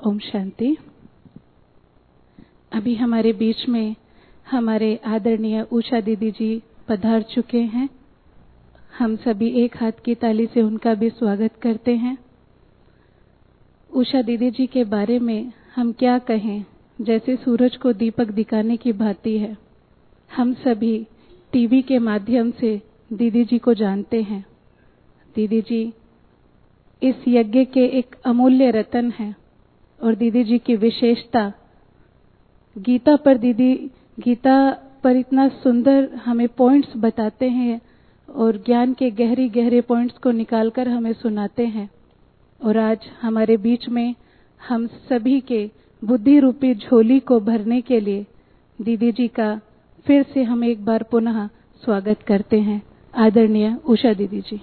ओम शांति। अभी हमारे बीच में हमारे आदरणीय उषा दीदी जी पधार चुके हैं। हम सभी एक हाथ की ताली से उनका भी स्वागत करते हैं। उषा दीदी जी के बारे में हम क्या कहें, जैसे सूरज को दीपक दिखाने की भांति है। हम सभी टीवी के माध्यम से दीदी जी को जानते हैं। दीदी जी इस यज्ञ के एक अमूल्य रतन है और दीदी जी की विशेषता गीता पर इतना सुंदर हमें पॉइंट्स बताते हैं और ज्ञान के गहरे गहरे पॉइंट्स को निकालकर हमें सुनाते हैं। और आज हमारे बीच में हम सभी के बुद्धि रूपी झोली को भरने के लिए दीदी जी का फिर से हम एक बार पुनः स्वागत करते हैं। आदरणीय उषा दीदी जी।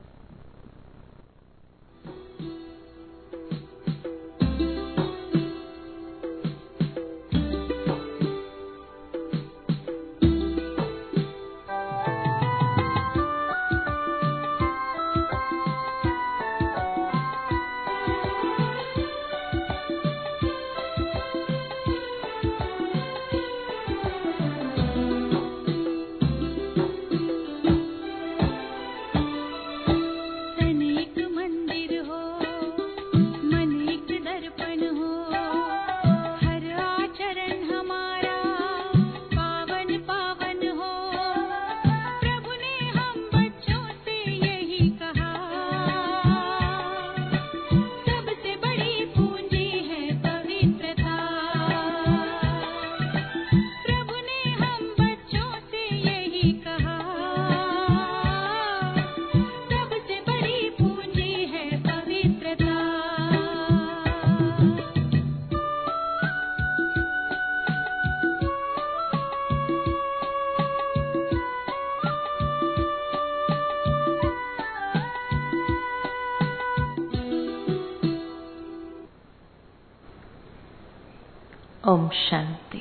ओम शांति।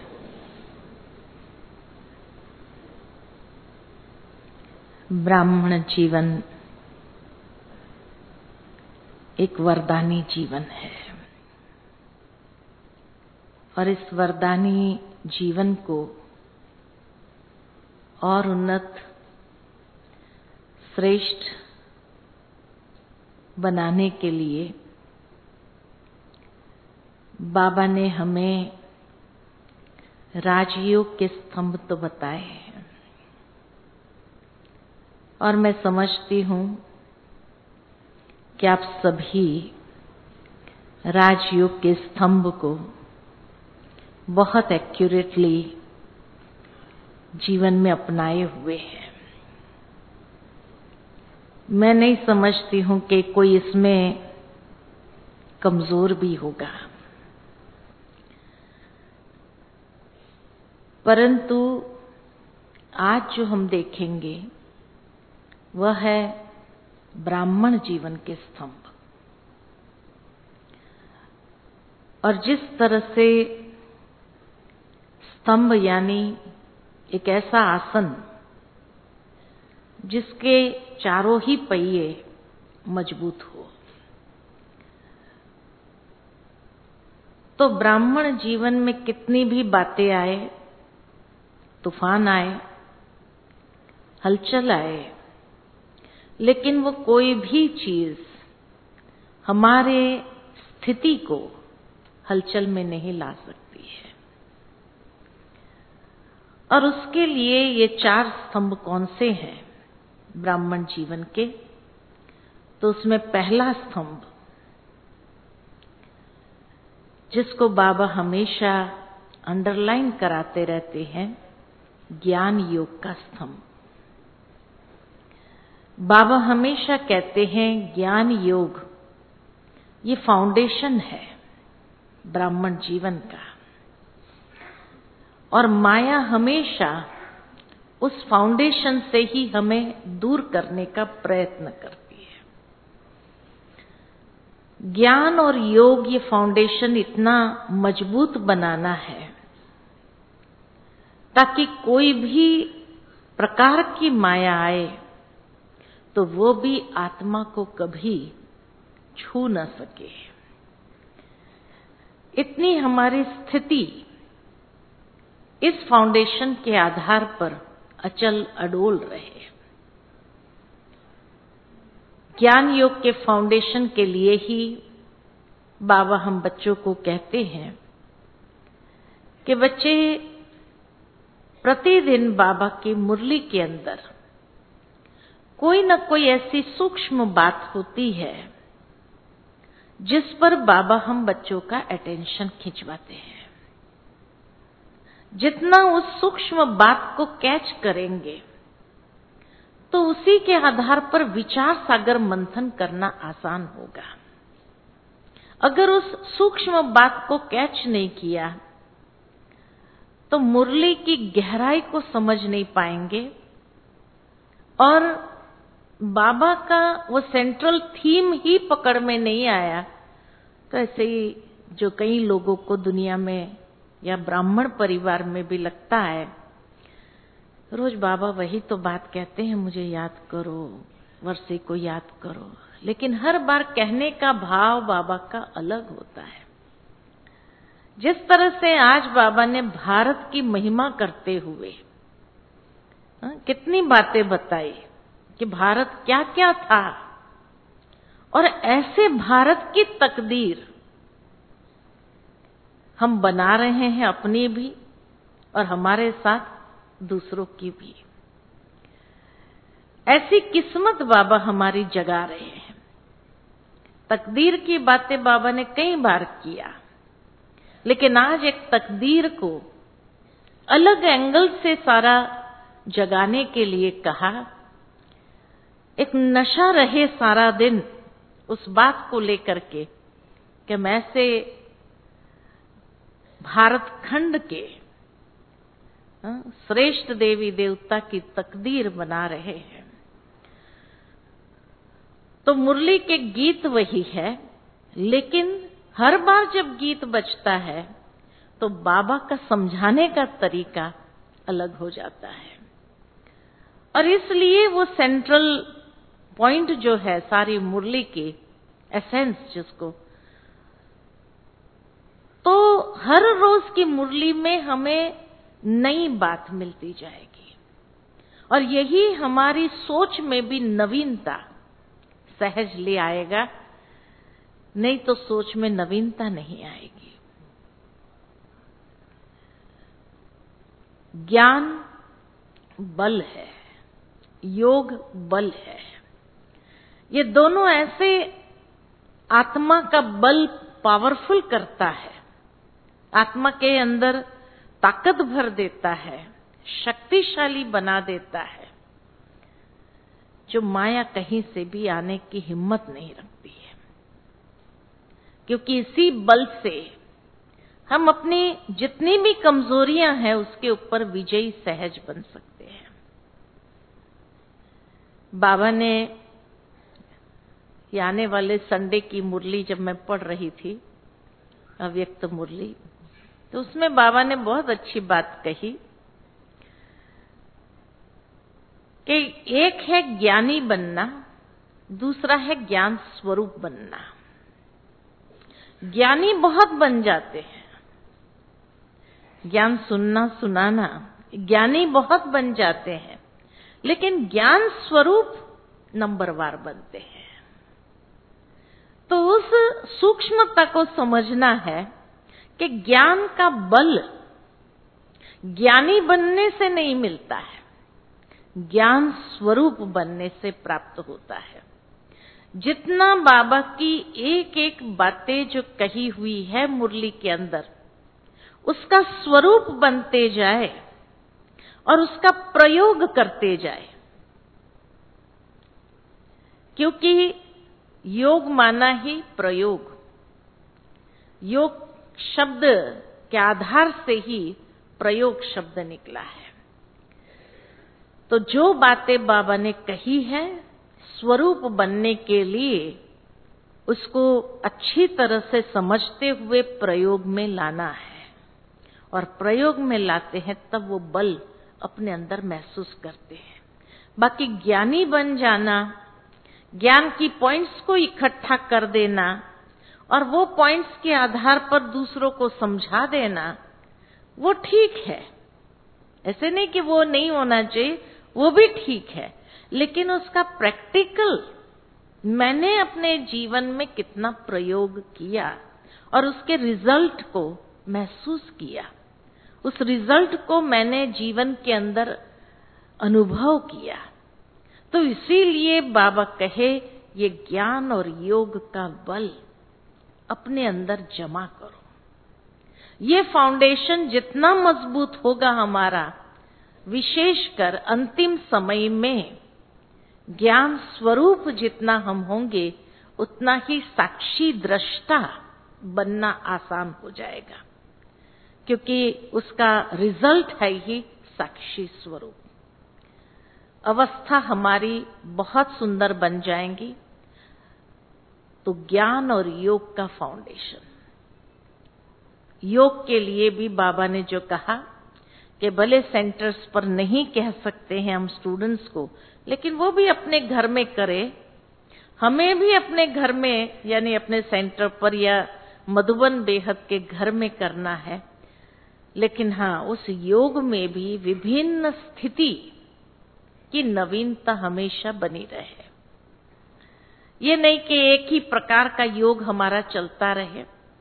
ब्राह्मण जीवन एक वरदानी जीवन है और इस वरदानी जीवन को और उन्नत श्रेष्ठ बनाने के लिए बाबा ने हमें राजयोग के स्तंभ तो बताए हैं और मैं समझती हूँ कि आप सभी राजयोग के स्तंभ को बहुत एक्यूरेटली जीवन में अपनाए हुए हैं। मैं नहीं समझती हूँ कि कोई इसमें कमजोर भी होगा, परंतु आज जो हम देखेंगे वह है ब्राह्मण जीवन के स्तंभ। और जिस तरह से स्तंभ यानी एक ऐसा आसन जिसके चारों ही पहिए मजबूत हो, तो ब्राह्मण जीवन में कितनी भी बातें आए, तूफान आए, हलचल आए, लेकिन वो कोई भी चीज हमारे स्थिति को हलचल में नहीं ला सकती है। और उसके लिए ये चार स्तंभ कौन से हैं ब्राह्मण जीवन के? तो उसमें पहला स्तंभ, जिसको बाबा हमेशा अंडरलाइन कराते रहते हैं, ज्ञान योग का स्तंभ। बाबा हमेशा कहते हैं ज्ञान योग ये फाउंडेशन है ब्राह्मण जीवन का, और माया हमेशा उस फाउंडेशन से ही हमें दूर करने का प्रयत्न करती है। ज्ञान और योग ये फाउंडेशन इतना मजबूत बनाना है ताकि कोई भी प्रकार की माया आए तो वो भी आत्मा को कभी छू न सके। इतनी हमारी स्थिति इस फाउंडेशन के आधार पर अचल अडोल रहे। ज्ञान योग के फाउंडेशन के लिए ही बाबा हम बच्चों को कहते हैं कि बच्चे प्रतिदिन बाबा की मुरली के अंदर कोई न कोई ऐसी सूक्ष्म बात होती है जिस पर बाबा हम बच्चों का अटेंशन खिंचवाते हैं। जितना उस सूक्ष्म बात को कैच करेंगे तो उसी के आधार पर विचार सागर मंथन करना आसान होगा। अगर उस सूक्ष्म बात को कैच नहीं किया तो मुरली की गहराई को समझ नहीं पाएंगे और बाबा का वो सेंट्रल थीम ही पकड़ में नहीं आया तो ऐसे ही जो कई लोगों को दुनिया में या ब्राह्मण परिवार में भी लगता है, रोज बाबा वही तो बात कहते हैं, मुझे याद करो, वर्षे को याद करो, लेकिन हर बार कहने का भाव बाबा का अलग होता है। जिस तरह से आज बाबा ने भारत की महिमा करते हुए कितनी बातें बताई कि भारत क्या क्या था और ऐसे भारत की तकदीर हम बना रहे हैं अपनी भी और हमारे साथ दूसरों की भी। ऐसी किस्मत बाबा हमारी जगा रहे हैं। तकदीर की बातें बाबा ने कई बार किया, लेकिन आज एक तकदीर को अलग एंगल से सारा जगाने के लिए कहा। एक नशा रहे सारा दिन उस बात को लेकर के कि मैं से भारत खंड के श्रेष्ठ देवी देवता की तकदीर बना रहे हैं। तो मुरली के गीत वही है, लेकिन हर बार जब गीत बजता है तो बाबा का समझाने का तरीका अलग हो जाता है और इसलिए वो सेंट्रल पॉइंट जो है सारी मुरली की एसेंस जिसको, तो हर रोज की मुरली में हमें नई बात मिलती जाएगी और यही हमारी सोच में भी नवीनता सहज ले आएगा, नहीं तो सोच में नवीनता नहीं आएगी। ज्ञान बल है, योग बल है। ये दोनों ऐसे आत्मा का बल पावरफुल करता है, आत्मा के अंदर ताकत भर देता है, शक्तिशाली बना देता है, जो माया कहीं से भी आने की हिम्मत नहीं रखती है। क्योंकि इसी बल से हम अपनी जितनी भी कमजोरियां हैं उसके ऊपर विजयी सहज बन सकते हैं। बाबा ने आने वाले संडे की मुरली जब मैं पढ़ रही थी, अव्यक्त मुरली, तो उसमें बाबा ने बहुत अच्छी बात कही कि एक है ज्ञानी बनना, दूसरा है ज्ञान स्वरूप बनना। ज्ञानी बहुत बन जाते हैं, ज्ञान सुनना सुनाना, ज्ञानी बहुत बन जाते हैं, लेकिन ज्ञान स्वरूप नंबरवार बनते हैं। तो उस सूक्ष्मता को समझना है कि ज्ञान का बल ज्ञानी बनने से नहीं मिलता है, ज्ञान स्वरूप बनने से प्राप्त होता है। जितना बाबा की एक एक बातें जो कही हुई है मुरली के अंदर, उसका स्वरूप बनते जाए और उसका प्रयोग करते जाए, क्योंकि योग माना ही प्रयोग, योग शब्द के आधार से ही प्रयोग शब्द निकला है। तो जो बातें बाबा ने कही है स्वरूप बनने के लिए उसको अच्छी तरह से समझते हुए प्रयोग में लाना है, और प्रयोग में लाते हैं तब वो बल अपने अंदर महसूस करते हैं। बाकी ज्ञानी बन जाना, ज्ञान की पॉइंट्स को इकट्ठा कर देना और वो पॉइंट्स के आधार पर दूसरों को समझा देना, वो ठीक है। ऐसे नहीं कि वो नहीं होना चाहिए, वो भी ठीक है, लेकिन उसका प्रैक्टिकल मैंने अपने जीवन में कितना प्रयोग किया और उसके रिजल्ट को महसूस किया, उस रिजल्ट को मैंने जीवन के अंदर अनुभव किया। तो इसीलिए बाबा कहे ये ज्ञान और योग का बल अपने अंदर जमा करो। ये फाउंडेशन जितना मजबूत होगा हमारा, विशेषकर अंतिम समय में ज्ञान स्वरूप जितना हम होंगे, उतना ही साक्षी दृष्टा बनना आसान हो जाएगा, क्योंकि उसका रिजल्ट है ही साक्षी स्वरूप। अवस्था हमारी बहुत सुंदर बन जाएंगी। तो ज्ञान और योग का फाउंडेशन, योग के लिए भी बाबा ने जो कहा कि भले सेंटर्स पर नहीं कह सकते हैं हम स्टूडेंट्स को, लेकिन वो भी अपने घर में करे। हमें भी अपने घर में, यानी अपने सेंटर पर या मधुबन बेहद के घर में करना है। लेकिन हाँ, उस योग में भी विभिन्न स्थिति की नवीनता हमेशा बनी रहे। ये नहीं कि एक ही प्रकार का योग हमारा चलता रहे।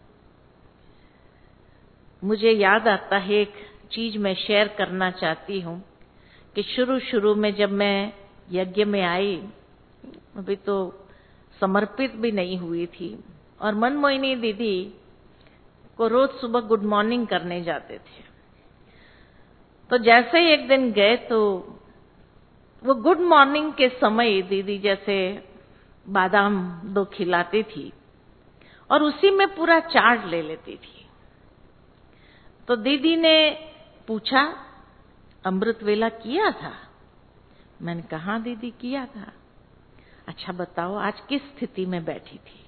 मुझे याद आता है, एक चीज मैं शेयर करना चाहती हूँ कि शुरू में जब मैं यज्ञ में आई, अभी तो समर्पित भी नहीं हुई थी, और मनमोहिनी दीदी को रोज सुबह गुड मॉर्निंग करने जाते थे। तो जैसे ही एक दिन गए तो वो गुड मॉर्निंग के समय दीदी जैसे बादाम 2 खिलाती थी और उसी में पूरा चार्ज ले लेती थी। तो दीदी ने पूछा, अमृत वेला किया था? मैंने कहा दीदी किया था। अच्छा बताओ आज किस स्थिति में बैठी थी?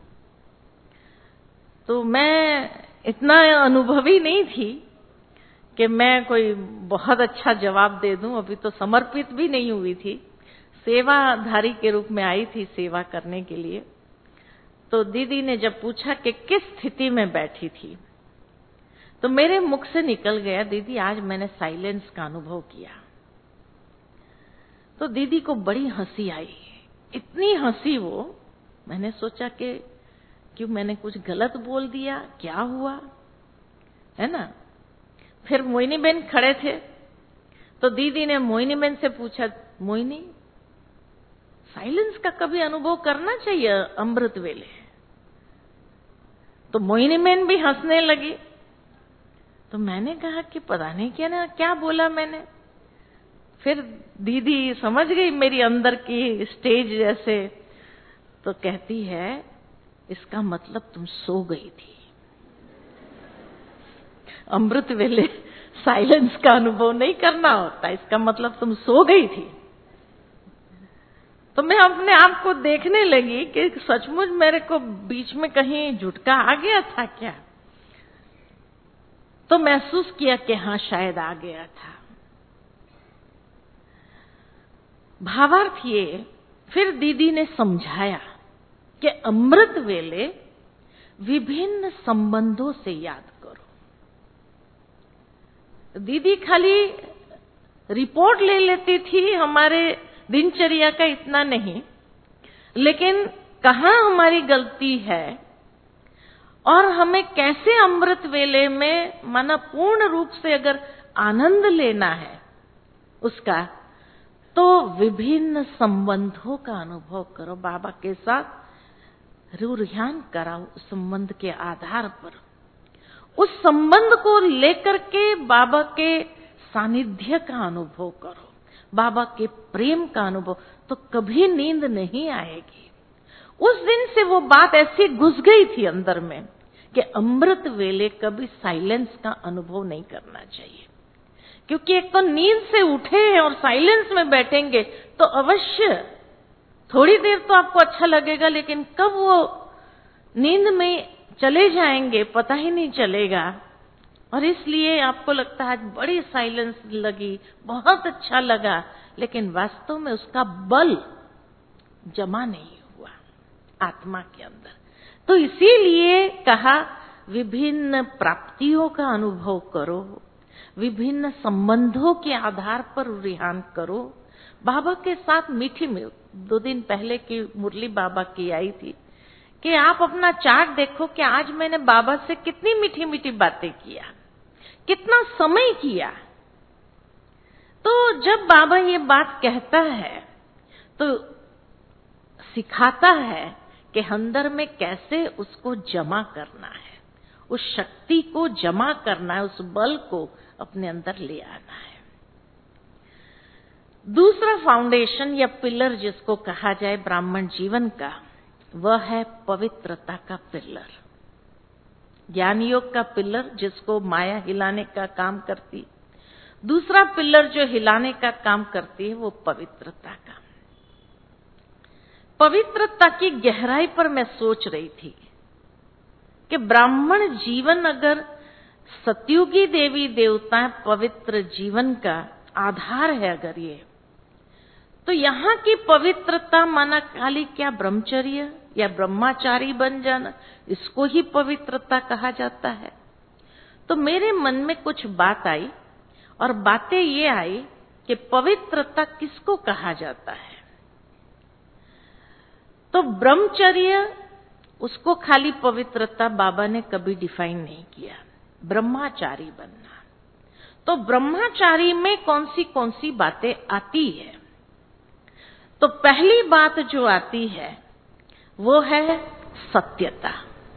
तो मैं इतना अनुभवी नहीं थी कि मैं कोई बहुत अच्छा जवाब दे दूं, अभी तो समर्पित भी नहीं हुई थी, सेवाधारी के रूप में आई थी सेवा करने के लिए। तो दीदी ने जब पूछा कि किस स्थिति में बैठी थी, तो मेरे मुख से निकल गया, दीदी आज मैंने साइलेंस का अनुभव किया। तो दीदी को बड़ी हंसी आई, इतनी हंसी वो, मैंने सोचा कि क्यों मैंने कुछ गलत बोल दिया, क्या हुआ, है ना। फिर मोहिनी बहन खड़े थे, तो दीदी ने मोहिनी बहन से पूछा, मोहिनी साइलेंस का कभी अनुभव करना चाहिए अमृत वेले। तो मोहिनी बहन भी हंसने लगी। तो मैंने कहा कि पता नहीं क्या बोला मैंने। फिर दीदी समझ गई मेरी अंदर की स्टेज जैसे, तो कहती है इसका मतलब तुम सो गई थी, अमृत वेले साइलेंस का अनुभव नहीं करना होता, इसका मतलब तुम सो गई थी। तो मैं अपने आप को देखने लगी कि सचमुच मेरे को बीच में कहीं झुटका आ गया था क्या। तो महसूस किया कि हाँ शायद आ गया था। भावार्थ ये, फिर दीदी ने समझाया कि अमृत वेले विभिन्न संबंधों से याद करो। दीदी खाली रिपोर्ट ले लेती थी, हमारे दिनचर्या का इतना नहीं, लेकिन कहाँ हमारी गलती है और हमें कैसे अमृत वेले में माना पूर्ण रूप से अगर आनंद लेना है उसका, तो विभिन्न संबंधों का अनुभव करो, बाबा के साथ रूहान कराओ उस संबंध के आधार पर। उस संबंध को लेकर के बाबा के सानिध्य का अनुभव करो, बाबा के प्रेम का अनुभव, तो कभी नींद नहीं आएगी। उस दिन से वो बात ऐसी घुस गई थी अंदर में कि अमृत वेले कभी साइलेंस का अनुभव नहीं करना चाहिए, क्योंकि एक तो नींद से उठे हैं और साइलेंस में बैठेंगे तो अवश्य थोड़ी देर तो आपको अच्छा लगेगा, लेकिन कब वो नींद में चले जाएंगे पता ही नहीं चलेगा। और इसलिए आपको लगता है आज बड़ी साइलेंस लगी, बहुत अच्छा लगा, लेकिन वास्तव में उसका बल जमा नहीं हुआ आत्मा के अंदर। तो इसीलिए कहा विभिन्न प्राप्तियों का अनुभव करो, विभिन्न संबंधों के आधार पर रिहान करो। बाबा के साथ मीठी 2 दिन पहले की मुरली बाबा की आई थी कि आप अपना चार्ट देखो कि आज मैंने बाबा से कितनी मीठी मीठी बातें किया, कितना समय किया। तो जब बाबा ये बात कहता है तो सिखाता है कि अंदर में कैसे उसको जमा करना है, उस शक्ति को जमा करना है, उस बल को अपने अंदर ले आना है। दूसरा फाउंडेशन या पिलर जिसको कहा जाए ब्राह्मण जीवन का, वह है पवित्रता का पिलर। ज्ञान योग का पिलर जिसको माया हिलाने का काम करती, दूसरा पिलर जो हिलाने का काम करती है वो पवित्रता का। पवित्रता की गहराई पर मैं सोच रही थी कि ब्राह्मण जीवन अगर सतयुगी देवी देवता पवित्र जीवन का आधार है अगर ये, तो यहाँ की पवित्रता माना खाली क्या ब्रह्मचर्य या ब्रह्मचारी बन जाना, इसको ही पवित्रता कहा जाता है। तो मेरे मन में कुछ बात आई और बातें ये आई कि पवित्रता किसको कहा जाता है। तो ब्रह्मचर्य उसको खाली पवित्रता बाबा ने कभी डिफाइन नहीं किया, ब्रह्मचारी बनना। तो ब्रह्मचारी में कौन सी बातें आती है? तो पहली बात जो आती है वो है सत्यता।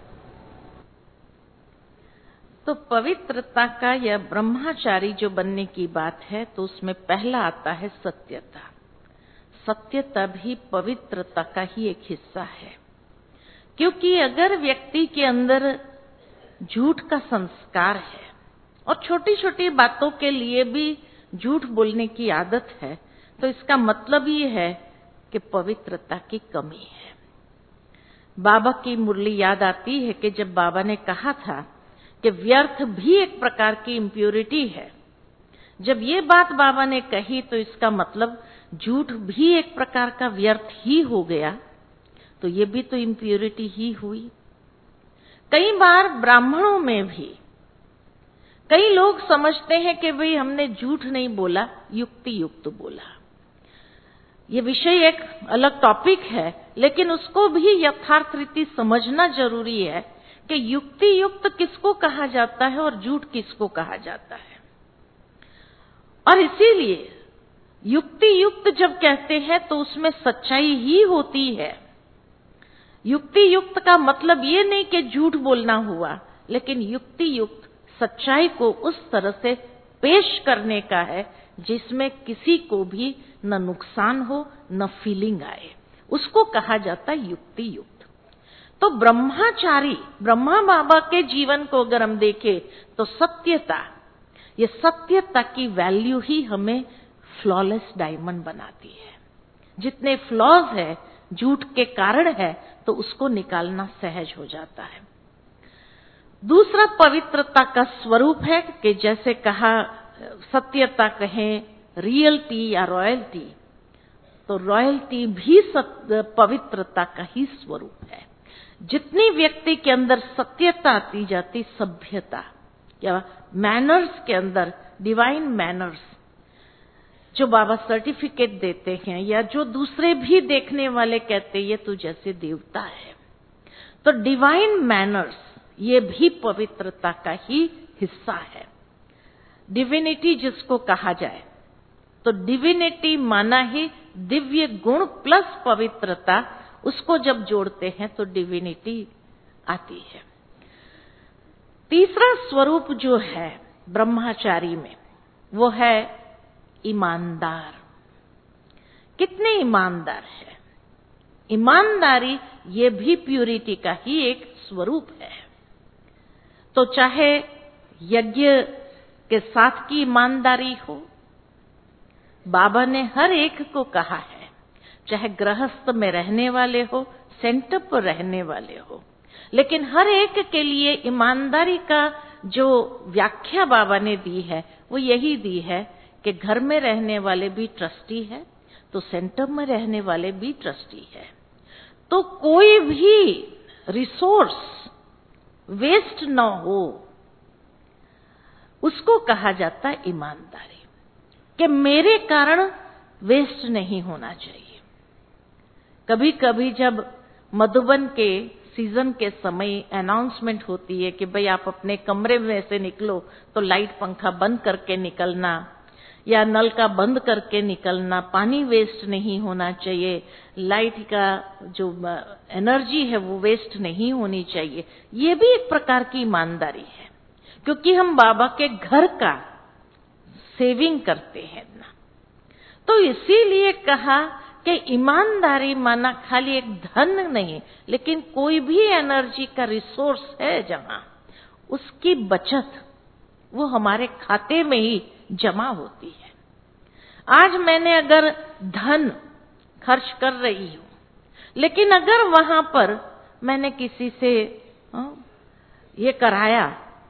तो पवित्रता का या ब्रह्मचारी जो बनने की बात है तो उसमें पहला आता है सत्यता। सत्यता भी पवित्रता का ही एक हिस्सा है, क्योंकि अगर व्यक्ति के अंदर झूठ का संस्कार है और छोटी छोटी बातों के लिए भी झूठ बोलने की आदत है, तो इसका मतलब ये है कि पवित्रता की कमी है। बाबा की मुरली याद आती है कि जब बाबा ने कहा था कि व्यर्थ भी एक प्रकार की इम्प्योरिटी है, जब ये बात बाबा ने कही तो इसका मतलब झूठ भी एक प्रकार का व्यर्थ ही हो गया, तो ये भी तो इम्प्योरिटी ही हुई। कई बार ब्राह्मणों में भी कई लोग समझते हैं कि भाई हमने झूठ नहीं बोला, युक्ति युक्त बोला। ये विषय एक अलग टॉपिक है, लेकिन उसको भी यथार्थ रीति समझना जरूरी है कि युक्ति युक्त किसको कहा जाता है और झूठ किसको कहा जाता है। और इसीलिए युक्ति युक्त जब कहते हैं तो उसमें सच्चाई ही होती है। युक्ति युक्त का मतलब ये नहीं कि झूठ बोलना हुआ, लेकिन युक्ति युक्त सच्चाई को उस तरह से पेश करने का है जिसमें किसी को भी न नुकसान हो न फीलिंग आए, उसको कहा जाता है युक्ति युक्त। तो ब्रह्मचारी, ब्रह्मा बाबा के जीवन को अगर हम देखें तो सत्यता, ये सत्यता की वैल्यू ही हमें फ्लॉलेस डायमंड बनाती है। जितने फ्लॉज है झूठ के कारण है, तो उसको निकालना सहज हो जाता है। दूसरा पवित्रता का स्वरूप है कि जैसे कहा सत्यता कहें, रियलिटी या रॉयल्टी, तो रॉयल्टी भी पवित्रता का ही स्वरूप है। जितनी व्यक्ति के अंदर सत्यता आती जाती, सभ्यता या मैनर्स के अंदर, डिवाइन मैनर्स जो बाबा सर्टिफिकेट देते हैं या जो दूसरे भी देखने वाले कहते ये तू जैसे देवता है, तो डिवाइन मैनर्स ये भी पवित्रता का ही हिस्सा है। डिविनिटी जिसको कहा जाए, तो डिविनिटी माना ही दिव्य गुण प्लस पवित्रता, उसको जब जोड़ते हैं तो डिविनिटी आती है। तीसरा स्वरूप जो है ब्रह्मचारी में वो है ईमानदार। कितने ईमानदार है? ईमानदारी ये भी प्यूरिटी का ही एक स्वरूप है। तो चाहे यज्ञ के साथ की ईमानदारी हो, बाबा ने हर एक को कहा है, चाहे गृहस्थ में रहने वाले हो, सेंटर पर रहने वाले हो, लेकिन हर एक के लिए ईमानदारी का जो व्याख्या बाबा ने दी है वो यही दी है कि घर में रहने वाले भी ट्रस्टी है, तो सेंटर में रहने वाले भी ट्रस्टी है। तो कोई भी रिसोर्स वेस्ट न हो, उसको कहा जाता है ईमानदारी, कि मेरे कारण वेस्ट नहीं होना चाहिए। कभी कभी जब मधुबन के सीजन के समय अनाउंसमेंट होती है कि भाई आप अपने कमरे में से निकलो तो लाइट पंखा बंद करके निकलना, या नल का बंद करके निकलना, पानी वेस्ट नहीं होना चाहिए, लाइट का जो एनर्जी है वो वेस्ट नहीं होनी चाहिए, ये भी एक प्रकार की ईमानदारी है, क्योंकि हम बाबा के घर का सेविंग करते हैं ना। तो इसीलिए कहा कि ईमानदारी माना खाली एक धन नहीं, लेकिन कोई भी एनर्जी का रिसोर्स है जहां, उसकी बचत वो हमारे खाते में ही जमा होती है। आज मैंने अगर धन खर्च कर रही हूं, लेकिन अगर वहां पर मैंने किसी से ये कराया,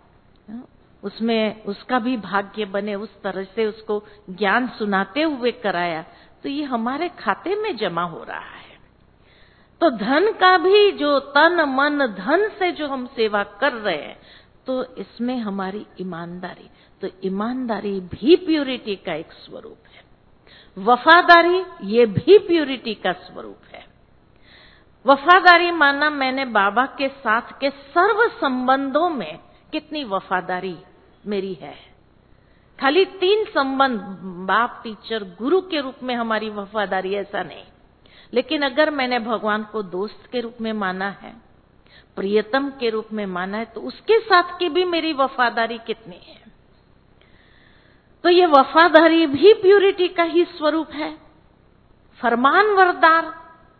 उसमें उसका भी भाग्य बने, उस तरह से उसको ज्ञान सुनाते हुए कराया, तो ये हमारे खाते में जमा हो रहा है। तो धन का भी जो तन मन धन से जो हम सेवा कर रहे हैं, तो इसमें हमारी ईमानदारी, तो ईमानदारी भी प्यूरिटी का एक स्वरूप है। वफादारी ये भी प्यूरिटी का स्वरूप है। वफादारी माना मैंने बाबा के साथ के सर्व संबंधों में कितनी वफादारी मेरी है। खाली 3 संबंध, बाप, टीचर, गुरु के रूप में हमारी वफादारी, ऐसा नहीं, लेकिन अगर मैंने भगवान को दोस्त के रूप में माना है, प्रियतम के रूप में माना है, तो उसके साथ की भी मेरी वफादारी कितनी है। तो ये वफादारी भी प्यूरिटी का ही स्वरूप है। फरमानवरदार,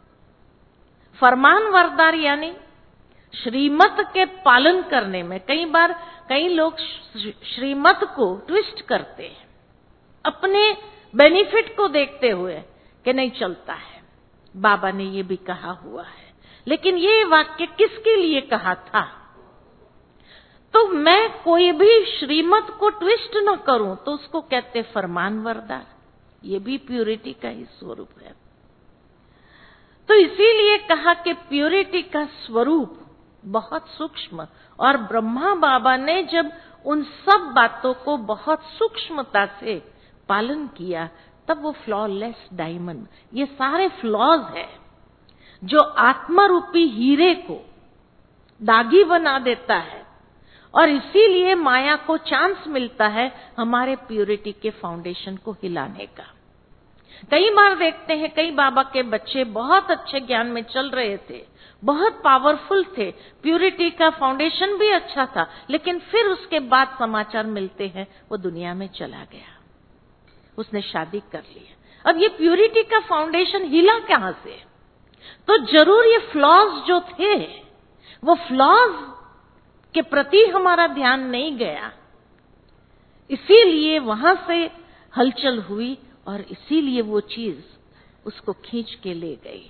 फरमानवरदार यानी श्रीमत के पालन करने में, कई बार कई लोग श्रीमत को ट्विस्ट करते हैं अपने बेनिफिट को देखते हुए कि नहीं चलता है, बाबा ने ये भी कहा हुआ है, लेकिन ये वाक्य किसके लिए कहा था। तो मैं कोई भी श्रीमत को ट्विस्ट न करूं तो उसको कहते फरमानवरदार, ये भी प्यूरिटी का ही स्वरूप है। तो इसीलिए कहा कि प्यूरिटी का स्वरूप बहुत सूक्ष्म, और ब्रह्मा बाबा ने जब उन सब बातों को बहुत सूक्ष्मता से पालन किया, तब वो फ्लॉलेस डायमंड, ये सारे फ्लॉज है जो आत्मा रूपी हीरे को दागी बना देता है, और इसीलिए माया को चांस मिलता है हमारे प्यूरिटी के फाउंडेशन को हिलाने का। कई बार देखते हैं कई बाबा के बच्चे बहुत अच्छे ज्ञान में चल रहे थे, बहुत पावरफुल थे, प्यूरिटी का फाउंडेशन भी अच्छा था, लेकिन फिर उसके बाद समाचार मिलते हैं वो दुनिया में चला गया, उसने शादी कर ली। अब ये प्यूरिटी का फाउंडेशन हिला कहां से? तो जरूर ये फ्लॉज जो थे, वो फ्लॉज के प्रति हमारा ध्यान नहीं गया, इसीलिए वहां से हलचल हुई, और इसीलिए वो चीज उसको खींच के ले गई।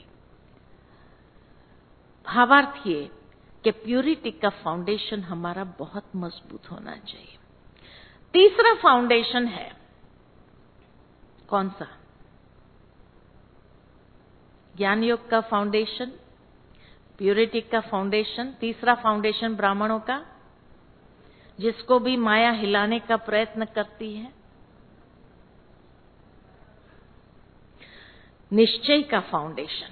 भावार्थ ये कि प्यूरिटी का फाउंडेशन हमारा बहुत मजबूत होना चाहिए। तीसरा फाउंडेशन है कौन सा? ज्ञान योग का फाउंडेशन, प्यूरिटी का फाउंडेशन। तीसरा फाउंडेशन ब्राह्मणों का, जिसको भी माया हिलाने का प्रयत्न करती है, निश्चय का फाउंडेशन,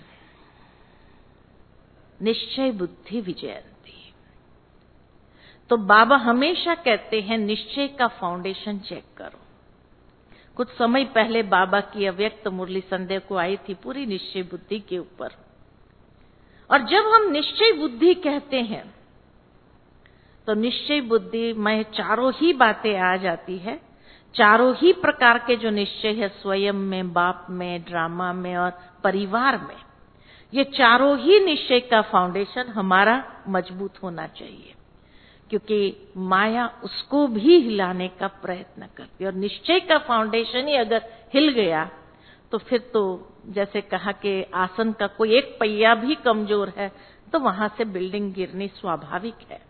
निश्चय बुद्धि विजयंती। तो बाबा हमेशा कहते हैं निश्चय का फाउंडेशन चेक करो। कुछ समय पहले बाबा की अव्यक्त मुरली संध्या को आई थी पूरी निश्चय बुद्धि के ऊपर, और जब हम निश्चय बुद्धि कहते हैं तो निश्चय बुद्धि में चारों ही बातें आ जाती है, चारों ही प्रकार के जो निश्चय है, स्वयं में, बाप में, ड्रामा में और परिवार में, ये चारों ही निश्चय का फाउंडेशन हमारा मजबूत होना चाहिए, क्योंकि माया उसको भी हिलाने का प्रयत्न करती है, और निश्चय का फाउंडेशन ही अगर हिल गया तो फिर तो जैसे कहा कि आसन का कोई एक पहिया भी कमजोर है तो वहां से बिल्डिंग गिरनी स्वाभाविक है।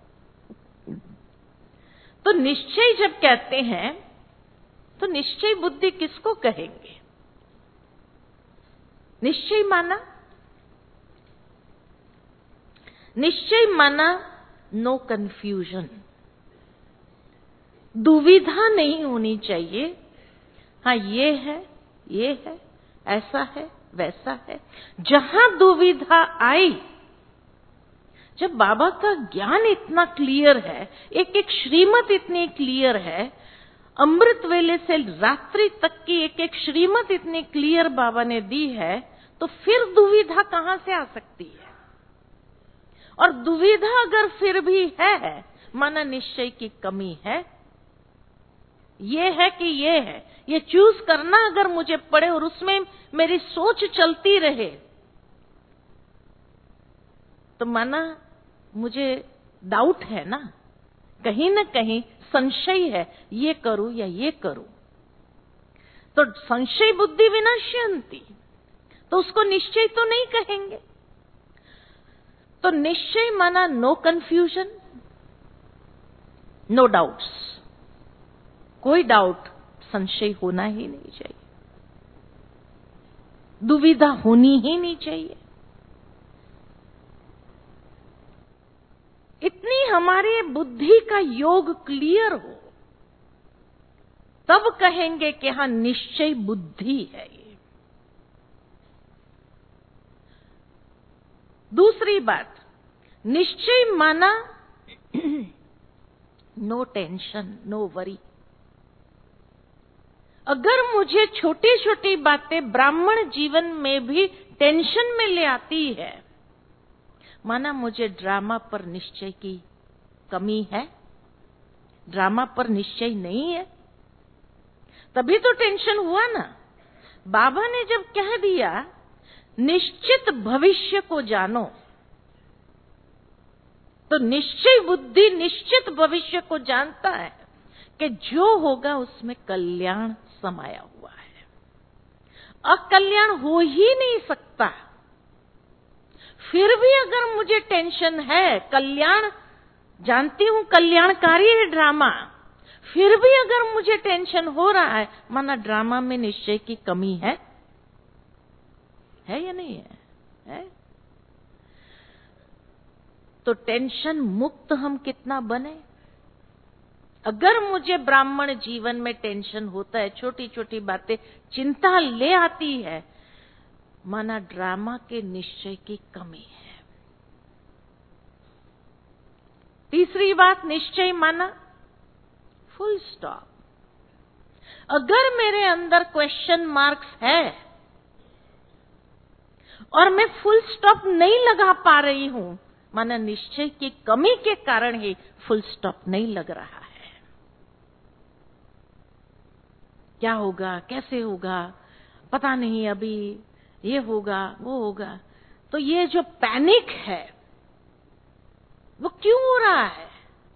तो निश्चय जब कहते हैं तो निश्चय बुद्धि किसको कहेंगे? निश्चय माना निश्चय माना नो कंफ्यूजन, दुविधा नहीं होनी चाहिए। हाँ, ये है, ऐसा है, वैसा है। जहां दुविधा आई, जब बाबा का ज्ञान इतना क्लियर है, एक एक श्रीमत इतनी क्लियर है, अमृत वेले से रात्रि तक की एक एक श्रीमत इतनी क्लियर बाबा ने दी है, तो फिर दुविधा कहां से आ सकती है? और दुविधा अगर फिर भी है, माना निश्चय की कमी है। ये है कि ये है, ये चूज करना अगर मुझे पड़े और उसमें मेरी सोच चलती रहे, तो माना मुझे डाउट है ना कहीं संशय है, ये करूं या ये करूं। तो संशय बुद्धि विनश्यन्ति, तो उसको निश्चय तो नहीं कहेंगे। तो निश्चय माना नो कंफ्यूजन, नो डाउट्स, कोई डाउट, संशय होना ही नहीं चाहिए, दुविधा होनी ही नहीं चाहिए। इतनी हमारी बुद्धि का योग क्लियर हो, तब कहेंगे कि हां निश्चय बुद्धि है ये। दूसरी बात, निश्चय माना नो टेंशन, नो वरी। अगर मुझे छोटी छोटी बातें ब्राह्मण जीवन में भी टेंशन में ले आती है, माना मुझे ड्रामा पर निश्चय की कमी है, ड्रामा पर निश्चय नहीं है, तभी तो टेंशन हुआ ना। बाबा ने जब कह दिया निश्चित भविष्य को जानो, तो निश्चय बुद्धि निश्चित भविष्य को जानता है कि जो होगा उसमें कल्याण समाया हुआ है, अकल्याण हो ही नहीं सकता। फिर भी अगर मुझे टेंशन है, कल्याण जानती हूं कल्याणकारी है ड्रामा, फिर भी अगर मुझे टेंशन हो रहा है, माना ड्रामा में निश्चय की कमी है या नहीं है? तो टेंशन मुक्त हम कितना बने। अगर मुझे ब्राह्मण जीवन में टेंशन होता है, छोटी छोटी बातें चिंता ले आती है, माना ड्रामा के निश्चय की कमी है। तीसरी बात, निश्चय माना फुल स्टॉप। अगर मेरे अंदर क्वेश्चन मार्क्स है और मैं फुल स्टॉप नहीं लगा पा रही हूं, माना निश्चय की कमी के कारण ही फुल स्टॉप नहीं लग रहा है। क्या होगा, कैसे होगा, पता नहीं, अभी ये होगा वो होगा। तो ये जो पैनिक है वो क्यों हो रहा है?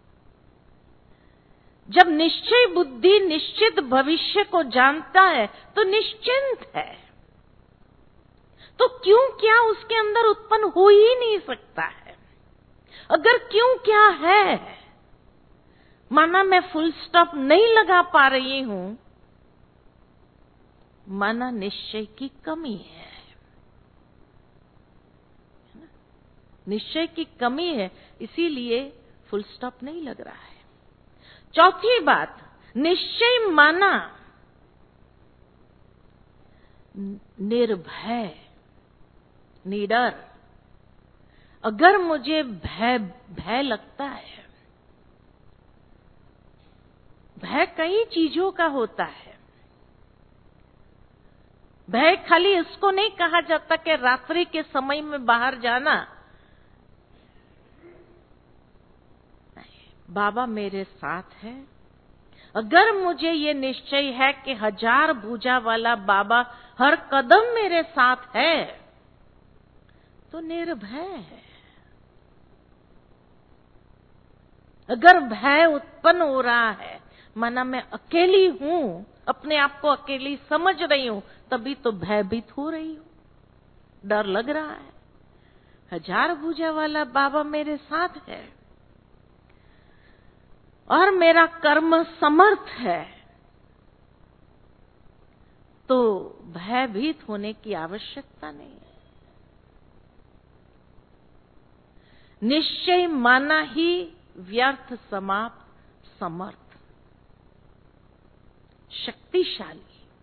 जब निश्चय बुद्धि निश्चित भविष्य को जानता है तो निश्चिंत है, तो क्यों क्या उसके अंदर उत्पन्न हो ही नहीं सकता है। अगर क्यों क्या है, माना मैं फुल स्टॉप नहीं लगा पा रही हूं, माना निश्चय की कमी है, निश्चय की कमी है, इसीलिए फुल स्टॉप नहीं लग रहा है। चौथी बात, निश्चय माना निर्भय, निडर। अगर मुझे भय लगता है, भय कई चीजों का होता है। भय खाली इसको नहीं कहा जाता कि रात्रि के समय में बाहर जाना। नहीं, बाबा मेरे साथ है। अगर मुझे ये निश्चय है कि 1000 भुजा वाला बाबा हर कदम मेरे साथ है, तो निर्भय है। अगर भय उत्पन्न हो रहा है, माना मैं अकेली हूं, अपने आप को अकेली समझ रही हूं, तभी तो भयभीत हो रही हूं, डर लग रहा है। 1000 भुजा वाला बाबा मेरे साथ है और मेरा कर्म समर्थ है, तो भयभीत होने की आवश्यकता नहीं है। निश्चय माना ही व्यर्थ समाप्त समर्थ शक्तिशाली।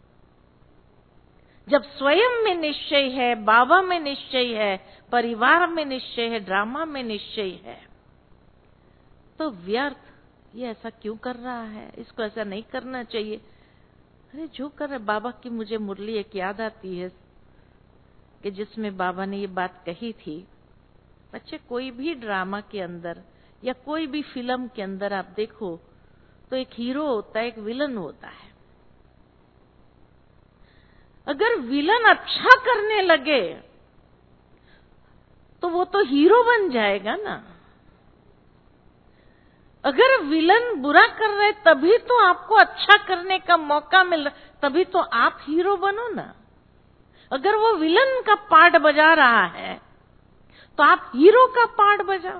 जब स्वयं में निश्चय है, बाबा में निश्चय है, परिवार में निश्चय है, ड्रामा में निश्चय है, तो व्यर्थ ये ऐसा क्यों कर रहा है, इसको ऐसा नहीं करना चाहिए, अरे जो कर रहे। बाबा की मुझे मुरली एक याद आती है कि जिसमें बाबा ने ये बात कही थी, बच्चे कोई भी ड्रामा के अंदर या कोई भी फिल्म के अंदर आप देखो तो एक हीरो होता है, एक विलन होता है। अगर विलन अच्छा करने लगे तो वो तो हीरो बन जाएगा ना। अगर विलन बुरा कर रहे तभी तो आपको अच्छा करने का मौका मिल रहा, तभी तो आप हीरो बनो ना। अगर वो विलन का पार्ट बजा रहा है तो आप हीरो का पार्ट बजाओ।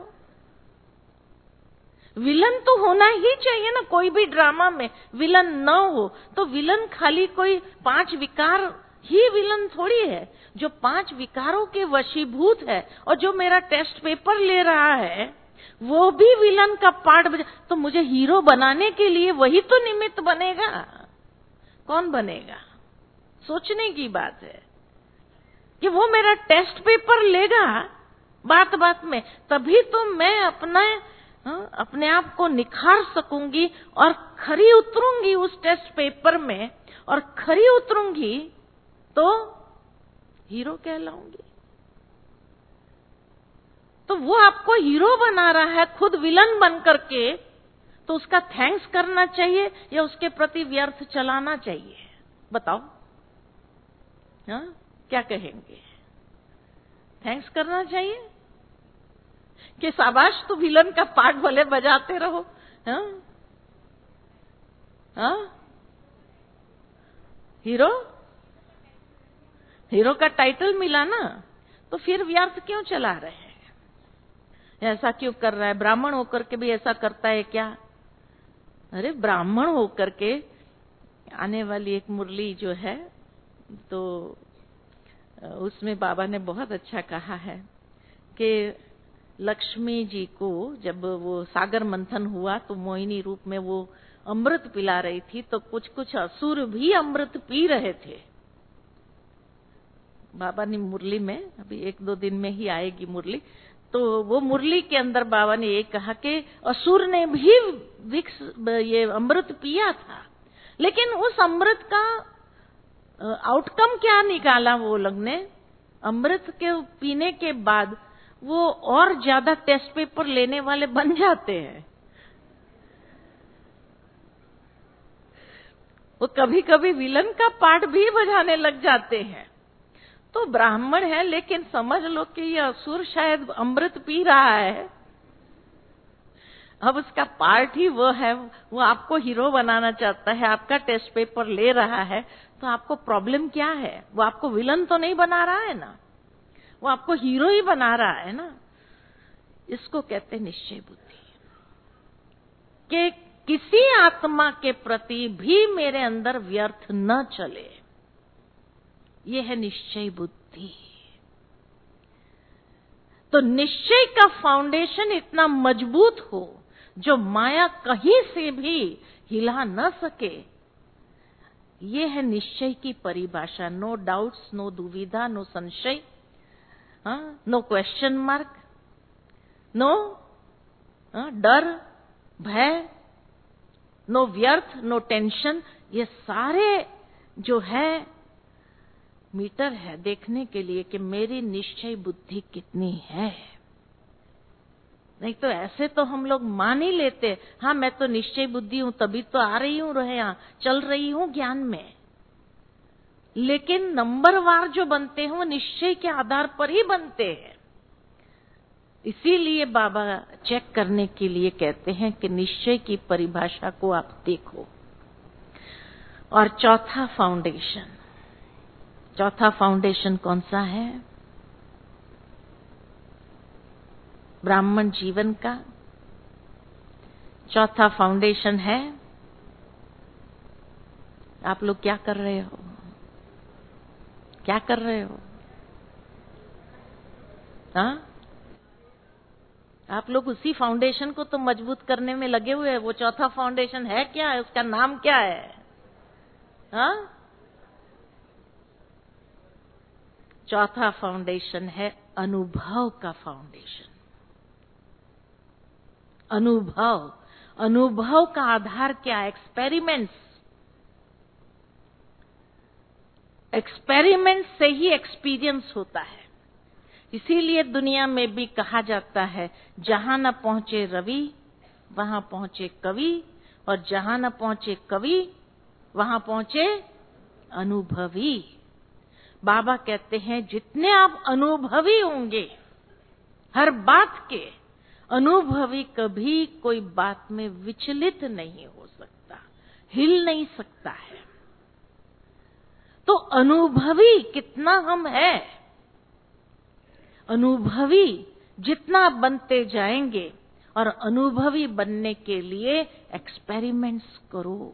विलन तो होना ही चाहिए ना, कोई भी ड्रामा में विलन न हो तो विलन खाली कोई 5 विकार ही विलन थोड़ी है, जो 5 विकारों के वशीभूत है और जो मेरा टेस्ट पेपर ले रहा है वो भी विलन का पार्ट बजा, तो मुझे हीरो बनाने के लिए वही तो निमित्त बनेगा। कौन बनेगा? सोचने की बात है कि वो मेरा टेस्ट पेपर लेगा बात बात में, तभी तो मैं अपने आप को निखार सकूंगी और खरी उतरूंगी उस टेस्ट पेपर में, और खरी उतरूंगी तो हीरो कहलाऊंगी। तो वो आपको हीरो बना रहा है खुद विलन बन करके, तो उसका थैंक्स करना चाहिए या उसके प्रति व्यर्थ चलाना चाहिए? बताओ, हाँ क्या कहेंगे? थैंक्स करना चाहिए कि शाबाश तू विलन का पार्ट भले बजाते रहो। हाँ हाँ, हीरो का टाइटल मिला ना, तो फिर व्यर्थ क्यों चला रहे हैं? ऐसा क्यों कर रहा है? ब्राह्मण होकर के भी ऐसा करता है क्या? अरे ब्राह्मण होकर के आने वाली एक मुरली जो है, तो उसमें बाबा ने बहुत अच्छा कहा है कि लक्ष्मी जी को जब वो सागर मंथन हुआ तो मोहिनी रूप में वो अमृत पिला रही थी, तो कुछ कुछ असुर भी अमृत पी रहे थे। बाबा ने मुरली में, अभी 1-2 दिन में ही आएगी मुरली, तो वो मुरली के अंदर बाबा ने ये कहा कि असुर ने भी ये अमृत पिया था, लेकिन उस अमृत का आउटकम क्या निकाला वो लोग ने? अमृत के पीने के बाद वो और ज्यादा टेस्ट पेपर लेने वाले बन जाते हैं। वो कभी कभी विलन का पार्ट भी बजाने लग जाते हैं। तो ब्राह्मण है, लेकिन समझ लो कि ये असुर शायद अमृत पी रहा है, अब उसका पार्ट ही वो है, वो आपको हीरो बनाना चाहता है, आपका टेस्ट पेपर ले रहा है, तो आपको प्रॉब्लम क्या है? वो आपको विलन तो नहीं बना रहा है ना, वो आपको हीरो ही बना रहा है ना। इसको कहते निश्चय बुद्धि, कि किसी आत्मा के प्रति भी मेरे अंदर व्यर्थ न चले, ये है निश्चय बुद्धि। तो निश्चय का फाउंडेशन इतना मजबूत हो जो माया कहीं से भी हिला न सके, ये है निश्चय की परिभाषा। नो डाउट्स, नो दुविधा, नो संशय, नो क्वेश्चन मार्क, नो डर भय, नो व्यर्थ, नो टेंशन। ये सारे जो है मीटर है देखने के लिए कि मेरी निश्चय बुद्धि कितनी है। नहीं तो ऐसे तो हम लोग मान ही लेते, हाँ मैं तो निश्चय बुद्धि हूं, तभी तो आ रही हूं, यहां चल रही हूं ज्ञान में। लेकिन नंबरवार जो बनते हैं वो निश्चय के आधार पर ही बनते हैं। इसीलिए बाबा चेक करने के लिए कहते हैं कि निश्चय की परिभाषा को आप देखो। और चौथा फाउंडेशन कौन सा है? ब्राह्मण जीवन का चौथा फाउंडेशन है, आप लोग क्या कर रहे हो? क्या कर रहे हो? हाँ, आप लोग उसी फाउंडेशन को तो मजबूत करने में लगे हुए हैं। वो चौथा फाउंडेशन है क्या है? उसका नाम क्या है? हाँ, चौथा फाउंडेशन है अनुभव का फाउंडेशन। अनुभव, अनुभव का आधार क्या है? एक्सपेरिमेंट्स। एक्सपेरिमेंट से ही एक्सपीरियंस होता है। इसीलिए दुनिया में भी कहा जाता है, जहां न पहुंचे रवि वहां पहुंचे कवि, और जहां न पहुंचे कवि वहां पहुंचे अनुभवी। बाबा कहते हैं जितने आप अनुभवी होंगे, हर बात के अनुभवी, कभी कोई बात में विचलित नहीं हो सकता, हिल नहीं सकता है। तो अनुभवी कितना हम हैं, अनुभवी जितना बनते जाएंगे, और अनुभवी बनने के लिए एक्सपेरिमेंट्स करो।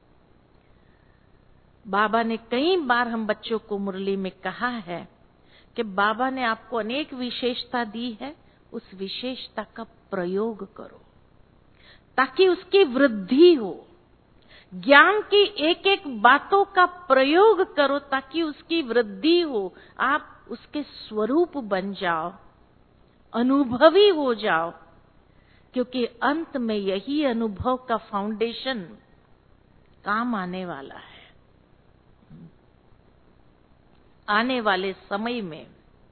बाबा ने कई बार हम बच्चों को मुरली में कहा है कि बाबा ने आपको अनेक विशेषता दी है, उस विशेषता का प्रयोग करो ताकि उसकी वृद्धि हो। ज्ञान की एक एक बातों का प्रयोग करो ताकि उसकी वृद्धि हो, आप उसके स्वरूप बन जाओ, अनुभवी हो जाओ। क्योंकि अंत में यही अनुभव का फाउंडेशन काम आने वाला है। आने वाले समय में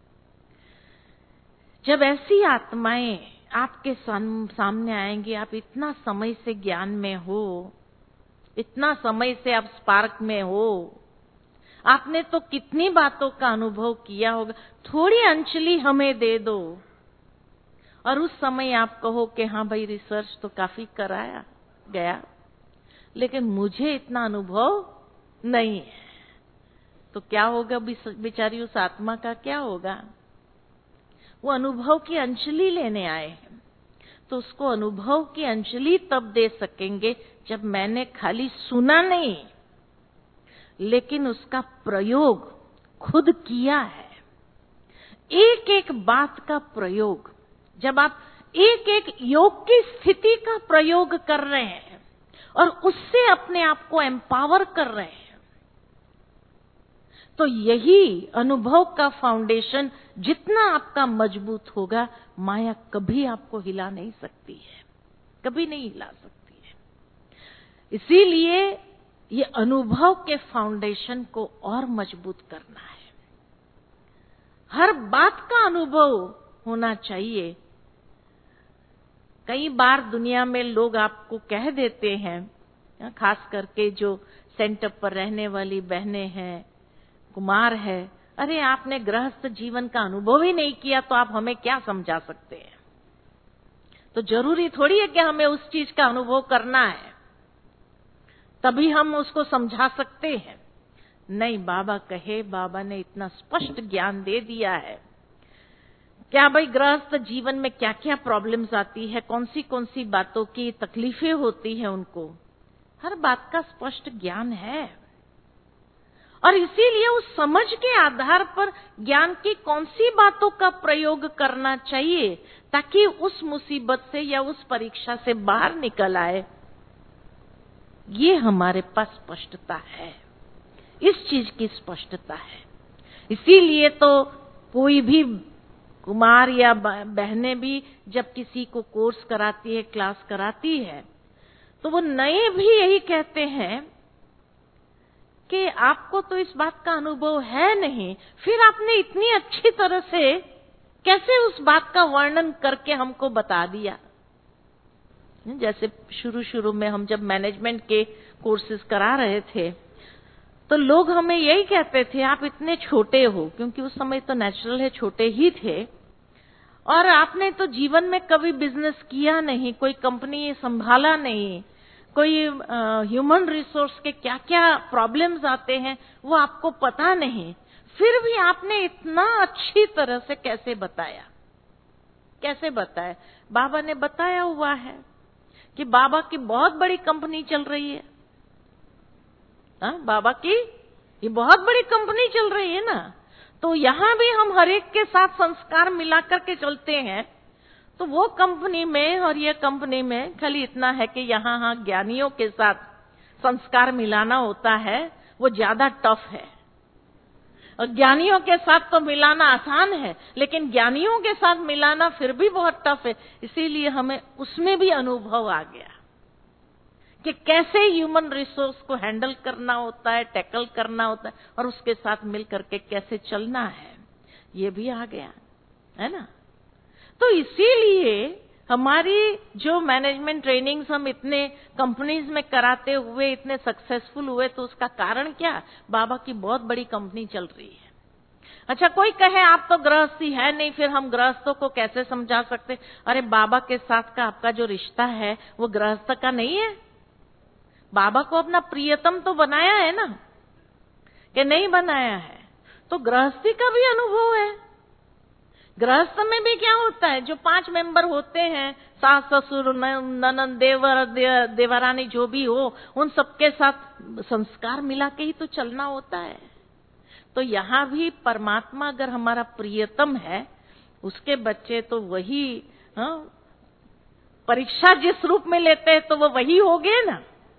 जब ऐसी आत्माएं आपके सामने आएंगी, आप इतना समय से ज्ञान में हो, इतना समय से आप स्पार्क में हो, आपने तो कितनी बातों का अनुभव किया होगा, थोड़ी अंजलि हमें दे दो। और उस समय आप कहो कि हाँ भाई, रिसर्च तो काफी कराया गया, लेकिन मुझे इतना अनुभव नहीं है। तो क्या होगा बेचारी उस आत्मा का? क्या होगा? वो अनुभव की अंजलि लेने आए हैं, तो उसको अनुभव की अंजलि तब दे सकेंगे जब मैंने खाली सुना नहीं, लेकिन उसका प्रयोग खुद किया है। एक एक बात का प्रयोग, जब आप एक एक योग की स्थिति का प्रयोग कर रहे हैं और उससे अपने आप को एम्पावर कर रहे हैं, तो यही अनुभव का फाउंडेशन जितना आपका मजबूत होगा, माया कभी आपको हिला नहीं सकती है, कभी नहीं हिला सकती है। इसीलिए ये अनुभव के फाउंडेशन को और मजबूत करना है। हर बात का अनुभव होना चाहिए। कई बार दुनिया में लोग आपको कह देते हैं, खास करके जो सेंटर पर रहने वाली बहनें हैं, कुमार है, अरे आपने गृहस्थ जीवन का अनुभव ही नहीं किया तो आप हमें क्या समझा सकते हैं। तो जरूरी थोड़ी है कि हमें उस चीज का अनुभव करना है तभी हम उसको समझा सकते हैं। नहीं, बाबा कहे, बाबा ने इतना स्पष्ट ज्ञान दे दिया है क्या भाई गृहस्थ जीवन में क्या क्या प्रॉब्लम्स आती है, कौन सी बातों की तकलीफें होती हैं उनको, हर बात का स्पष्ट ज्ञान है। और इसीलिए उस समझ के आधार पर ज्ञान की कौन सी बातों का प्रयोग करना चाहिए ताकि उस मुसीबत से या उस परीक्षा से बाहर निकल आए, ये हमारे पास स्पष्टता है, इस चीज की स्पष्टता है। इसीलिए तो कोई भी कुमार या बहनें भी जब किसी को कोर्स कराती है, क्लास कराती है, तो वो नए भी यही कहते हैं कि आपको तो इस बात का अनुभव है नहीं, फिर आपने इतनी अच्छी तरह से कैसे उस बात का वर्णन करके हमको बता दिया। जैसे शुरू में हम जब मैनेजमेंट के कोर्सेज करा रहे थे तो लोग हमें यही कहते थे, आप इतने छोटे हो, क्योंकि उस समय तो नेचुरल है छोटे ही थे, और आपने तो जीवन में कभी बिजनेस किया नहीं, कोई कंपनी संभाला नहीं, कोई ह्यूमन रिसोर्स के क्या क्या प्रॉब्लम्स आते हैं वो आपको पता नहीं, फिर भी आपने इतना अच्छी तरह से कैसे बताया, कैसे बताया? बाबा ने बताया हुआ है कि बाबा की बहुत बड़ी कंपनी चल रही है। बाबा की ये बहुत बड़ी कंपनी चल रही है ना, तो यहां भी हम हर एक के साथ संस्कार मिला करके चलते हैं, तो वो कंपनी में और ये कंपनी में खाली इतना है कि यहाँ ज्ञानियों के साथ संस्कार मिलाना होता है, वो ज्यादा टफ है। और ज्ञानियों के साथ तो मिलाना आसान है, लेकिन ज्ञानियों के साथ मिलाना फिर भी बहुत टफ है। इसीलिए हमें उसमें भी अनुभव आ गया कि कैसे ह्यूमन रिसोर्स को हैंडल करना होता है, टैकल करना होता है, और उसके साथ मिल करके कैसे चलना है, ये भी आ गया, है ना। तो इसीलिए हमारी जो मैनेजमेंट ट्रेनिंग्स हम इतने कंपनीज में कराते हुए इतने सक्सेसफुल हुए, तो उसका कारण क्या? बाबा की बहुत बड़ी कंपनी चल रही है। अच्छा, कोई कहे आप तो गृहस्थी है नहीं, फिर हम गृहस्थों को कैसे समझा सकते? अरे बाबा के साथ का आपका जो रिश्ता है वो गृहस्थ का नहीं है। बाबा को अपना प्रियतम तो बनाया है ना, कि नहीं बनाया है? तो गृहस्थी का भी अनुभव है। गृहस्थ में भी क्या होता है, जो 5 मेंबर होते हैं, सास ससुर ननद देवर देवरानी जो भी हो, उन सबके साथ संस्कार मिला के ही तो चलना होता है। तो यहाँ भी परमात्मा अगर हमारा प्रियतम है, उसके बच्चे तो वही, परीक्षा जिस रूप में लेते हैं तो वो वही हो गए ना,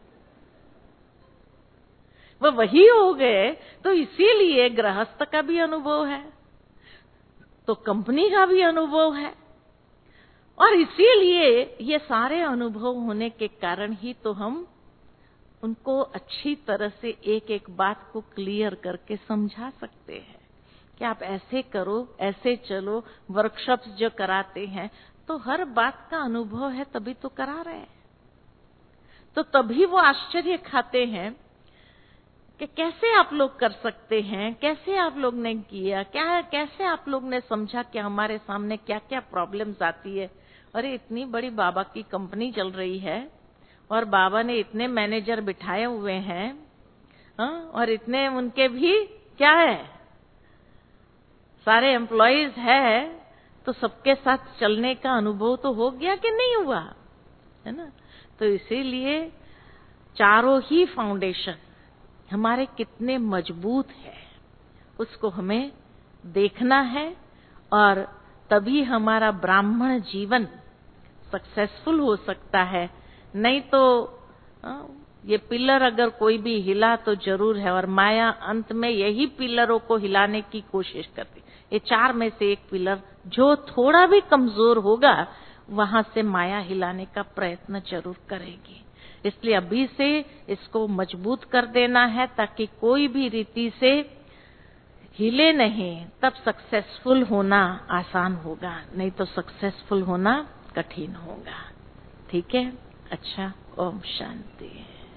वो वही हो गए। तो इसीलिए गृहस्थ का भी अनुभव है, तो कंपनी का भी अनुभव है, और इसीलिए ये सारे अनुभव होने के कारण ही तो हम उनको अच्छी तरह से एक एक बात को क्लियर करके समझा सकते हैं कि आप ऐसे करो, ऐसे चलो। वर्कशॉप्स जो कराते हैं तो हर बात का अनुभव है, तभी तो करा रहे हैं। तो तभी वो आश्चर्य खाते हैं कि कैसे आप लोग कर सकते हैं, कैसे आप लोग ने किया, क्या कैसे आप लोग ने समझा कि हमारे सामने क्या क्या प्रॉब्लम्स आती है। अरे इतनी बड़ी बाबा की कंपनी चल रही है, और बाबा ने इतने मैनेजर बिठाए हुए हैं, और इतने उनके भी क्या है, सारे एम्प्लॉइज है, तो सबके साथ चलने का अनुभव तो हो गया कि नहीं हुआ, है ना। तो इसीलिए चारों ही फाउंडेशन हमारे कितने मजबूत है, उसको हमें देखना है, और तभी हमारा ब्राह्मण जीवन सक्सेसफुल हो सकता है। नहीं तो ये पिलर अगर कोई भी हिला तो जरूर है, और माया अंत में यही पिलरों को हिलाने की कोशिश करती। ये 4 में से एक पिलर जो थोड़ा भी कमजोर होगा, वहां से माया हिलाने का प्रयत्न जरूर करेगी। इसलिए अभी से इसको मजबूत कर देना है, ताकि कोई भी रीति से हिले नहीं, तब सक्सेसफुल होना आसान होगा, नहीं तो सक्सेसफुल होना कठिन होगा। ठीक है? अच्छा, ओम शांति।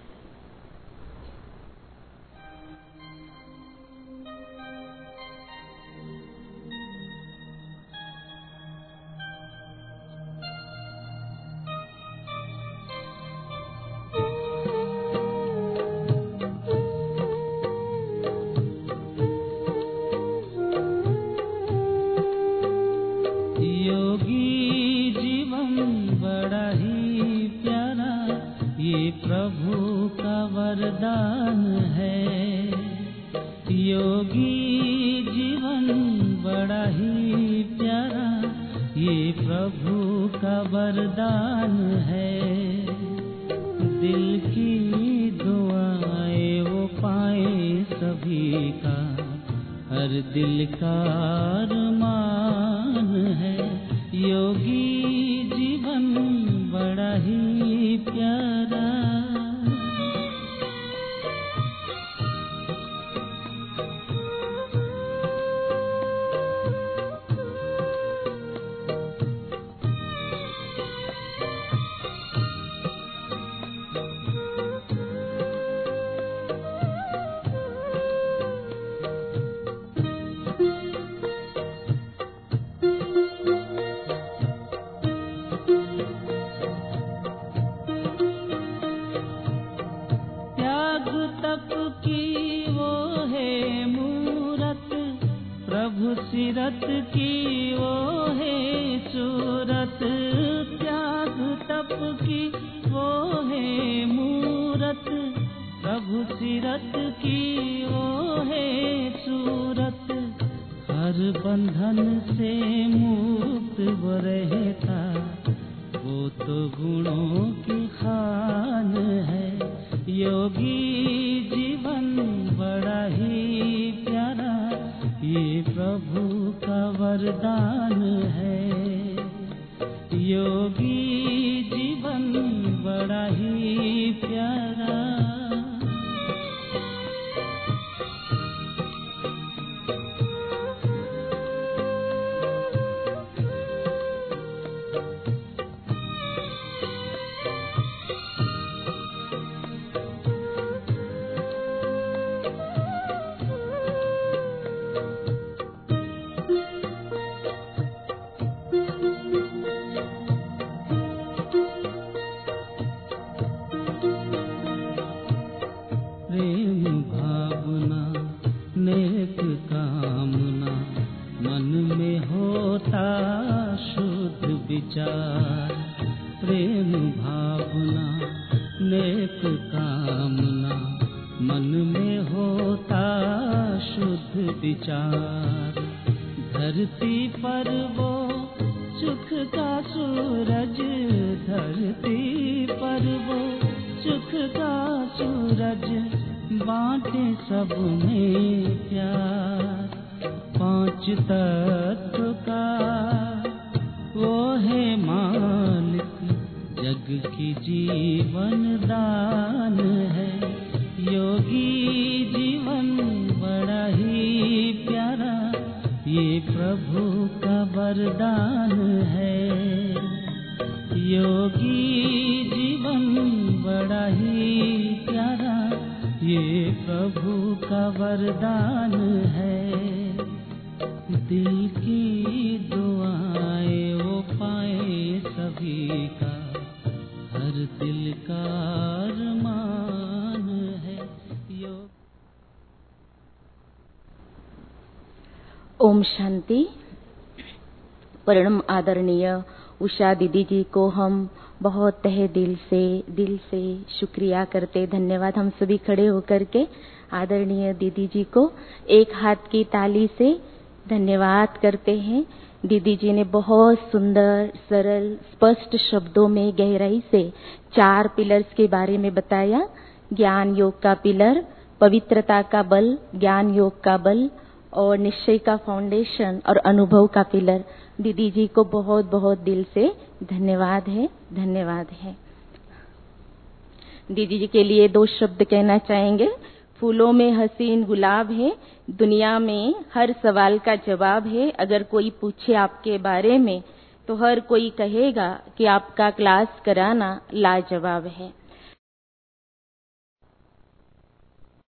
प्रभु का वरदान है। योगी जीवन बड़ा ही प्यारा, ये प्रभु का वरदान है। दिल की दुआएं वो पाए सभी का, हर दिल का अरमान है। योगी जीवन बड़ा ही प्यारा। सीरत की वो है सूरत, त्याग तप की वो है मूरत। प्रभु सीरत की वो है सूरत, हर हर बंधन से मुक्त वो रहता, वो तो गुणों की खान है। योगी जीवन बड़ा ही प्यारा, ये प्रभु का वरदान है। योगी जीवन बड़ा ही प्यारा। प्रेम भावना नेक कामना, मन में होता शुद्ध विचार। प्रेम भावना नेक कामना, मन में होता शुद्ध विचार। धरती पर वो सुख का सूरज, धरती पर वो सुख का सूरज, बांटे सब में प्यार। पांच तत्व का वो है मालिक, जग की जीवन दान है। योगी जीवन बड़ा ही प्यारा, ये प्रभु का वरदान है। योगी जीवन बड़ा ही प्यारा, ये प्रभु का वरदान है। दिल की दुआएं वो पाए सभी का, हर दिल का अरमान है। ओम शांति। परम आदरणीय उषा दीदी जी को हम बहुत तहे दिल से शुक्रिया करते, धन्यवाद। हम सभी खड़े होकर के आदरणीय दीदी जी को एक हाथ की ताली से धन्यवाद करते हैं। दीदी जी ने बहुत सुंदर, सरल, स्पष्ट शब्दों में गहराई से 4 पिलर्स के बारे में बताया। ज्ञान योग का पिलर, पवित्रता का बल, ज्ञान योग का बल, और निश्चय का फाउंडेशन, और अनुभव का पिलर। दीदी जी को बहुत बहुत दिल से धन्यवाद है, धन्यवाद है। दीदी जी के लिए 2 शब्द कहना चाहेंगे। फूलों में हसीन गुलाब है, दुनिया में हर सवाल का जवाब है। अगर कोई पूछे आपके बारे में तो हर कोई कहेगा कि आपका क्लास कराना लाजवाब है।